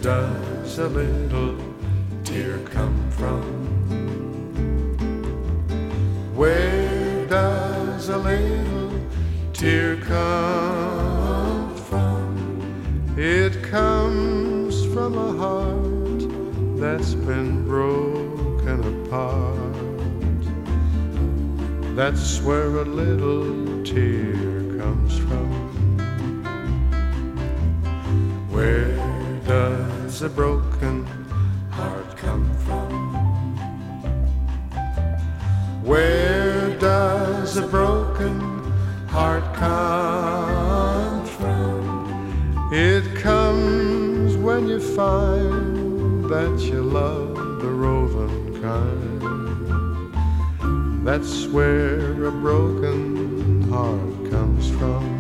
does a little tear come from? Where does a little tear come from? It comes from a heart that's been broken apart. That's where a little tear comes from. Where does a broken heart come from? Where does a broken heart come from? It comes when you find that you love the roving kind. That's where a broken heart comes from.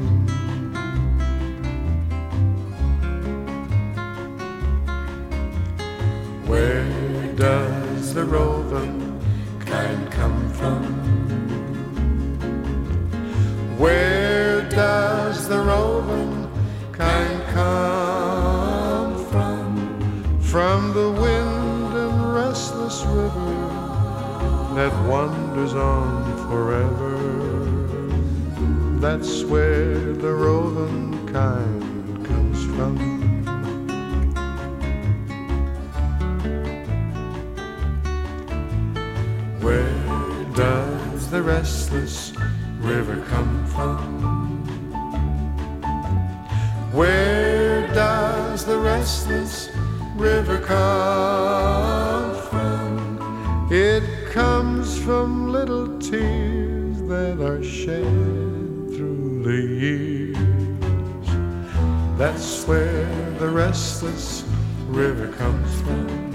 Where does the roving kind come from? Where does the roving kind come from? From the wind and restless river that wanders on forever. That's where the roving kind comes from. Where does the restless river come from? Where does the restless river come from? It comes from little tears that are shed through the years. That's where the restless river comes from.